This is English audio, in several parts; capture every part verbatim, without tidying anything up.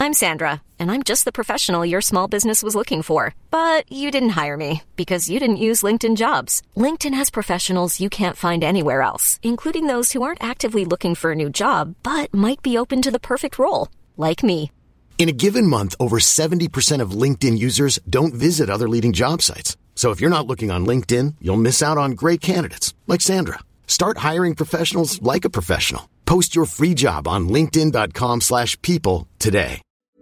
I'm Sandra, and I'm just the professional your small business was looking for. But you didn't hire me because you didn't use LinkedIn Jobs. LinkedIn has professionals you can't find anywhere else, including those who aren't actively looking for a new job, but might be open to the perfect role, like me. In a given month, over seventy percent of LinkedIn users don't visit other leading job sites. So if you're not looking on LinkedIn, you'll miss out on great candidates like Sandra. Start hiring professionals like a professional. Post your free job on linkedin.com slash people today.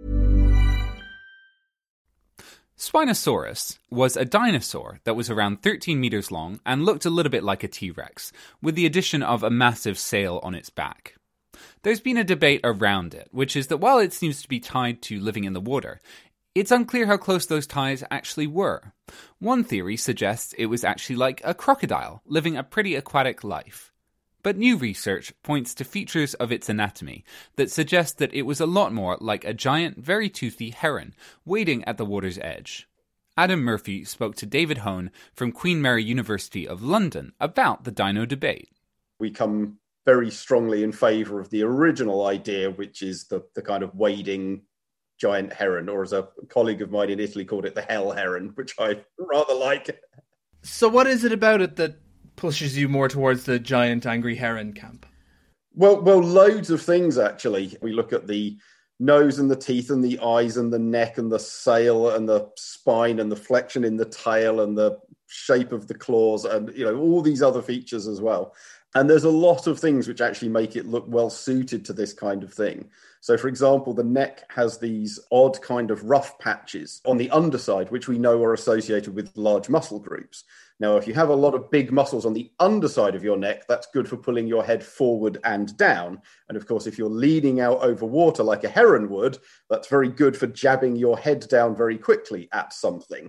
Spinosaurus was a dinosaur that was around thirteen meters long and looked a little bit like a T-Rex, with the addition of a massive sail on its back. There's been a debate around it, which is that while it seems to be tied to living in the water, it's unclear how close those ties actually were. One theory suggests it was actually like a crocodile, living a pretty aquatic life. But new research points to features of its anatomy that suggest that it was a lot more like a giant, very toothy heron, waiting at the water's edge. Adam Murphy spoke to David Hone from Queen Mary University of London about the dino debate. We come very strongly in favour of the original idea, which is the, the kind of wading giant heron, or as a colleague of mine in Italy called it, the hell heron, which I rather like. So what is it about it that pushes you more towards the giant angry heron camp? Well, well, loads of things, actually. We look at the nose and the teeth and the eyes and the neck and the sail and the spine and the flexion in the tail and the shape of the claws and, you know, all these other features as well. And there's a lot of things which actually make it look well suited to this kind of thing. So, for example, the neck has these odd kind of rough patches on the underside, which we know are associated with large muscle groups. Now, if you have a lot of big muscles on the underside of your neck, that's good for pulling your head forward and down. And of course, if you're leaning out over water like a heron would, that's very good for jabbing your head down very quickly at something.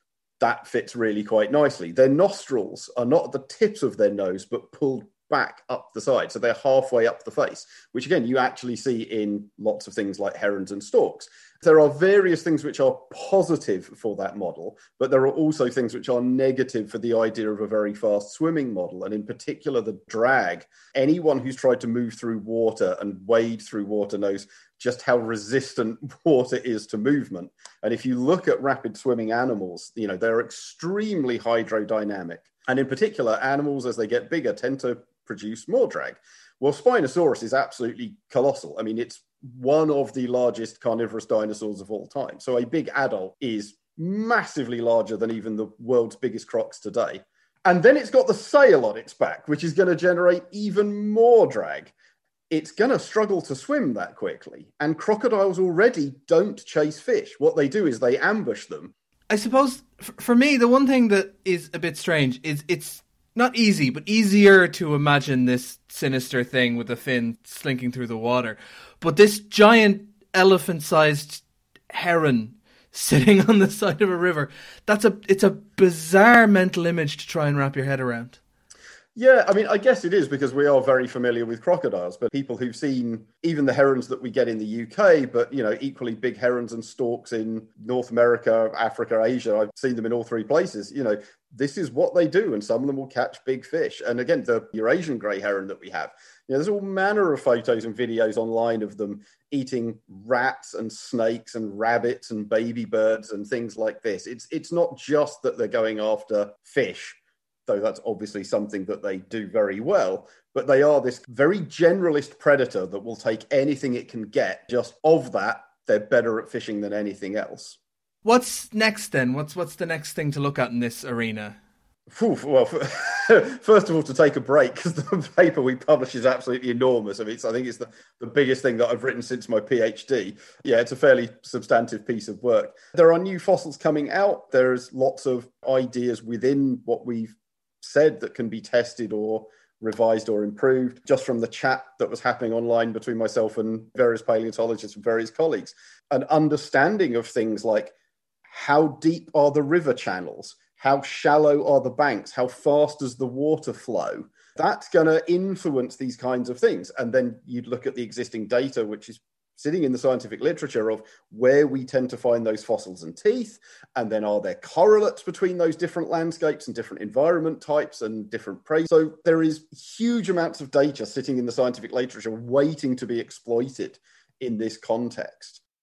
That fits really quite nicely. Their nostrils are not at the tips of their nose, but pulled back up the side. So they're halfway up the face, which again, you actually see in lots of things like herons and storks. There are various things which are positive for that model, but there are also things which are negative for the idea of a very fast swimming model. And in particular, the drag. Anyone who's tried to move through water and wade through water knows just how resistant water is to movement. And if you look at rapid swimming animals, you know, they're extremely hydrodynamic. And in particular, animals, as they get bigger, tend to produce more drag. Well, Spinosaurus is absolutely colossal. I mean, it's one of the largest carnivorous dinosaurs of all time. So a big adult is massively larger than even the world's biggest crocs today. And then it's got the sail on its back, which is going to generate even more drag. It's going to struggle to swim that quickly. And crocodiles already don't chase fish. What they do is they ambush them. I suppose, f- for me, the one thing that is a bit strange is it's not easy, but easier to imagine this sinister thing with a fin slinking through the water. But this giant elephant-sized heron sitting on the side of a river, that's a it's a bizarre mental image to try and wrap your head around. Yeah, I mean, I guess it is because we are very familiar with crocodiles, but people who've seen even the herons that we get in the U K, but, you know, equally big herons and storks in North America, Africa, Asia, I've seen them in all three places. You know, this is what they do, and some of them will catch big fish. And again, the Eurasian grey heron that we have, you know, there's all manner of photos and videos online of them eating rats and snakes and rabbits and baby birds and things like this. It's it's not just that they're going after fish, though that's obviously something that they do very well, but they are this very generalist predator that will take anything it can get. Just of that, they're better at fishing than anything else. What's next then? What's what's the next thing to look at in this arena? Oof, well, first of all, to take a break, because the paper we publish is absolutely enormous. I mean, it's, I think it's the, the biggest thing that I've written since my PhD. Yeah, it's a fairly substantive piece of work. There are new fossils coming out. There's lots of ideas within what we've said that can be tested or revised or improved, just from the chat that was happening online between myself and various paleontologists and various colleagues. An understanding of things like how deep are the river channels? How shallow are the banks? How fast does the water flow? That's going to influence these kinds of things. And then you'd look at the existing data, which is sitting in the scientific literature, of where we tend to find those fossils and teeth. And then are there correlates between those different landscapes and different environment types and different prey? So there is huge amounts of data sitting in the scientific literature waiting to be exploited in this context.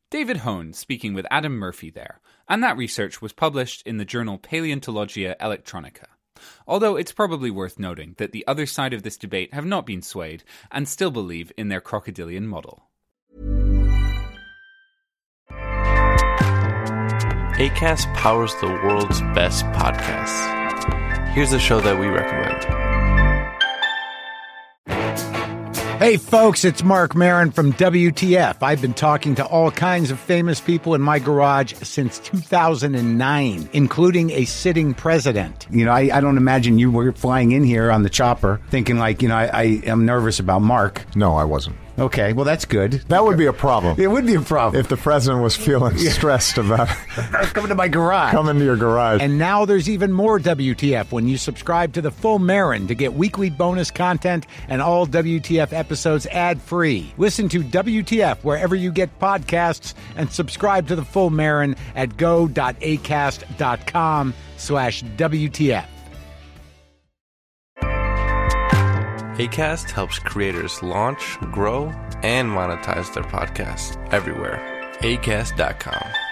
David Hone speaking with Adam Murphy there, and that research was published in the journal Paleontologia Electronica. Although it's probably worth noting that the other side of this debate have not been swayed and still believe in their crocodilian model. Acast powers the world's best podcasts. Here's a show that we recommend. Hey folks, it's Mark Maron from W T F. I've been talking to all kinds of famous people in my garage since two thousand nine, including a sitting president. You know, I, I don't imagine you were flying in here on the chopper thinking like, you know, I, I am nervous about Mark. No, I wasn't. Okay, well, that's good. That would be a problem. It would be a problem. If the president was feeling stressed about coming to my garage. Coming to your garage. And now there's even more W T F when you subscribe to the Full Marin to get weekly bonus content and all W T F episodes ad-free. Listen to W T F wherever you get podcasts and subscribe to the Full Marin at go.acast.com slash WTF. Acast helps creators launch, grow, and monetize their podcasts everywhere. Acast dot com.